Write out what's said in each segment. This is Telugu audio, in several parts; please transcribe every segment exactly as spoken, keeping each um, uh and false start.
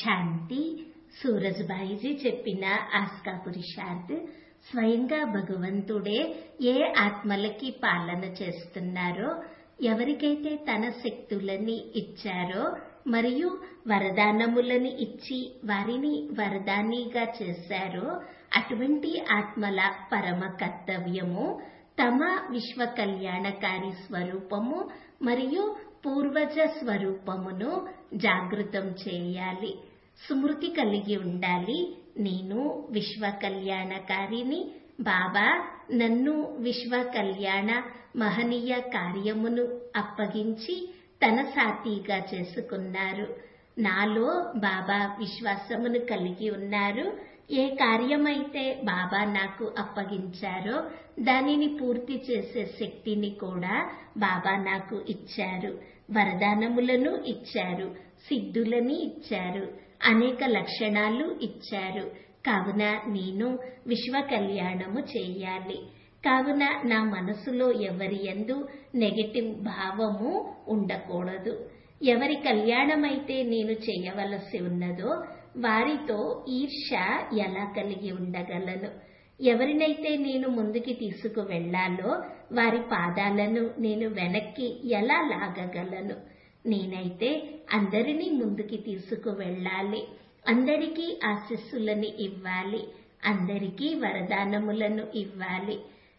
శాంతి సూరజ్భాయిజీ చెప్పిన ఆస్కా పురుషార్థ్ స్వయంగా భగవంతుడే ఏ ఆత్మలకి పాలన చేస్తున్నారో, ఎవరికైతే తన శక్తులని ఇచ్చారో మరియు వరదానములని ఇచ్చి వారిని వరదానిగా చేశారో అటువంటి ఆత్మల పరమ కర్తవ్యము తమ విశ్వ కళ్యాణకారి స్వరూపము మరియు పూర్వజ స్వరూపమును జాగృతం చేయాలి. స్మృతి కలిగి ఉండాలి. నేను విశ్వ కళ్యాణకారిని. బాబా నన్ను విశ్వ కళ్యాణ మహనీయ కార్యమును అప్పగించి తన సాథీగా చేసుకున్నారు. నాలో బాబా విశ్వాసమును కలిగి ఉన్నారు. ఏ కార్యమైతే బాబా నాకు అప్పగించారో దానిని పూర్తి చేసే శక్తిని కూడా బాబా నాకు ఇచ్చారు. వరదానములను ఇచ్చారు, సిద్ధులని ఇచ్చారు, అనేక లక్షణాలు ఇచ్చారు. కావున నేను విశ్వ కళ్యాణము చేయాలి. కావున నా మనసులో ఎవరి యందు నెగటివ్ భావము ఉండకూడదు. ఎవరి కళ్యాణమైతే నేను చేయవలసి ఉన్నదో వారితో ఈర్ష్య ఎలా కలిగి ఉండగలను? ఎవరినైతే నేను ముందుకి తీసుకు వెళ్లాలో వారి పాదాలను నేను వెనక్కి ఎలా లాగగలను? నేనైతే అందరినీ ముందుకి తీసుకు వెళ్ళాలి. అందరికీ ఆశీస్సులని ఇవ్వాలి. అందరికీ వరదానములను ఇవ్వాలి.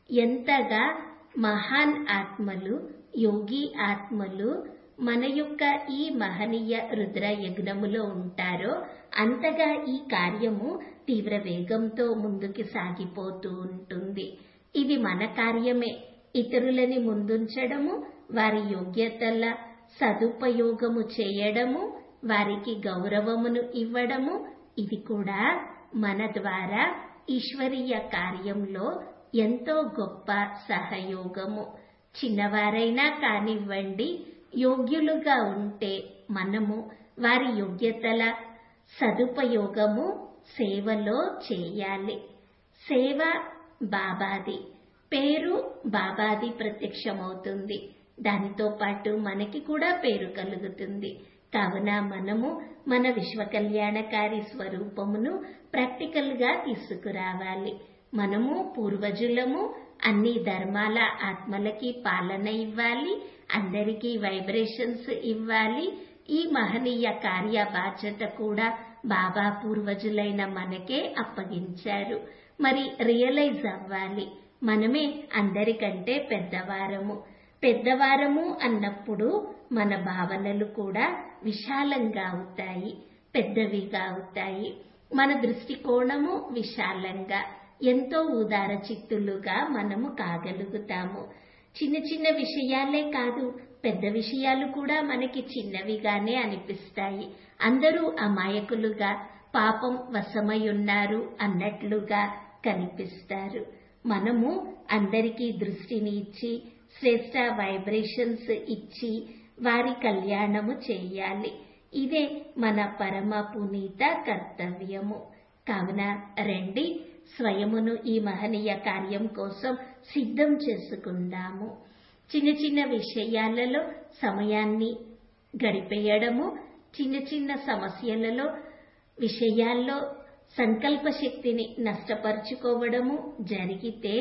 ఎంతగా మహాన్ ఆత్మలు, యోగి ఆత్మలు మన యొక్క ఈ మహనీయ రుద్ర యజ్ఞములో ఉంటారో అంతగా ఈ కార్యము తీవ్ర వేగంతో ముందుకు సాగిపోతూ ఉంటుంది. ఇది మన కార్యమే. ఇతరులని ముందుంచడము, వారి యోగ్యతల సదుపయోగము చేయడము, వారికి గౌరవమును ఇవ్వడము, ఇది కూడా మన ద్వారా ఈశ్వరీయ కార్యంలో ఎంతో గొప్ప సహయోగము. చిన్నవారైనా కానివ్వండి, యోగ్యులుగా ఉంటే మనము వారి యోగ్యతల సదుపయోగము సేవలో చేయాలి. సేవ బాబాది, పేరు బాబాది ప్రత్యక్షమవుతుంది. దానితో పాటు మనకి కూడా పేరు కలుగుతుంది. కావున మనము మన విశ్వ కళ్యాణకారి స్వరూపమును ప్రాక్టికల్ గా తీసుకురావాలి. మనము పూర్వజులము. అన్ని ధర్మాల ఆత్మలకి పాలన ఇవ్వాలి. అందరికీ వైబ్రేషన్స్ ఇవ్వాలి. ఈ మహనీయ కార్య బాధ్యత కూడా బాబా పూర్వజులైన మనకే అప్పగించారు. మరి రియలైజ్ అవ్వాలి, మనమే అందరికంటే పెద్దవారము. పెద్దవారము అన్నప్పుడు మన భావనలు కూడా విశాలంగా అవుతాయి, పెద్దవిగా అవుతాయి. మన దృష్టికోణము విశాలంగా, ఎంతో ఉదార చిత్తులుగా మనము కాగలుగుతాము. చిన్న చిన్న విషయాలే కాదు, పెద్ద విషయాలు కూడా మనకి చిన్నవిగానే అనిపిస్తాయి. అందరూ అమాయకులుగా పాపం వశమై ఉన్నారు అన్నట్లుగా కనిపిస్తారు. మనము అందరికీ దృష్టిని ఇచ్చి శ్రేష్ట వైబ్రేషన్స్ ఇచ్చి వారి కళ్యాణము చేయాలి. ఇదే మన పరమ పునీత కర్తవ్యము. కావున రండి, స్వయమును ఈ మహనీయ కార్యం కోసం సిద్ధం చేసుకుందాము. చిన్న చిన్న విషయాలలో సమయాన్ని గడిపేయడము, చిన్న చిన్న సమస్యలలో విషయాల్లో సంకల్ప శక్తిని నష్టపరుచుకోవడము జరిగితే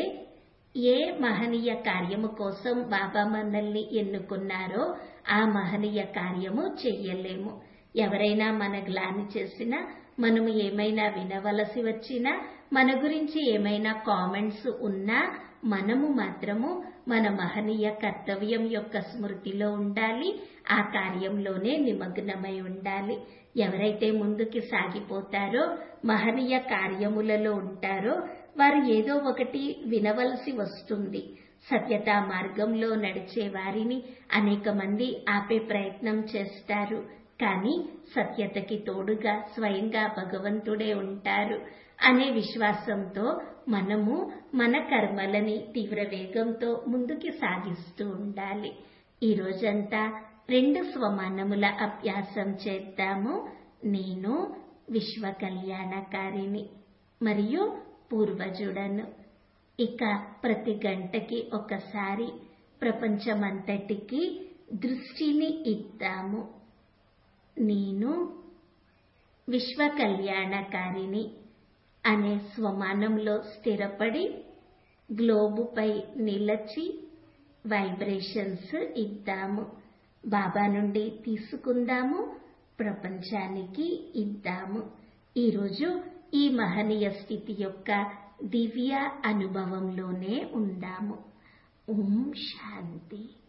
ఏ మహనీయ కార్యము కోసం బాబా మనల్ని ఎన్నుకున్నారో ఆ మహనీయ కార్యము చెయ్యలేము. ఎవరైనా మన గ్లాని చేసినా, మనము ఏమైనా వినవలసి వచ్చినా, మన గురించి ఏమైనా కామెంట్స్ ఉన్నా మనము మాత్రము మన మహనీయ కర్తవ్యం యొక్క స్మృతిలో ఉండాలి. ఆ కార్యంలోనే నిమగ్నమై ఉండాలి. ఎవరైతే ముందుకి సాగిపోతారో, మహనీయ కార్యములలో ఉంటారో వారు ఏదో ఒకటి వినవలసి వస్తుంది. సత్యతా మార్గంలో నడిచే వారిని అనేక మంది ఆపే ప్రయత్నం చేస్తారు. కానీ సత్యతకి తోడుగా స్వయంగా భగవంతుడే ఉంటారు అనే విశ్వాసంతో మనము మన కర్మలని తీవ్ర వేగంతో ముందుకి సాగిస్తూ ఉండాలి. ఈ రోజంతా రెండు స్వమానముల అభ్యాసం చేద్దాము. నేను విశ్వ కళ్యాణకారిని మరియు పూర్వజుడను. ఇక ప్రతి గంటకి ఒకసారి ప్రపంచమంతటికి దృష్టిని ఇద్దాము. నేను విశ్వ కళ్యాణకారిణి అనే స్వమానంలో స్థిరపడి గ్లోబుపై నిలచి వైబ్రేషన్స్ ఇద్దాము. బాబా నుండి తీసుకుందాము, ప్రపంచానికి ఇద్దాము. ఈరోజు ఈ మహనీయ స్థితి యొక్క దివ్య అనుభవంలోనే ఉందాము. ఓం శాంతి.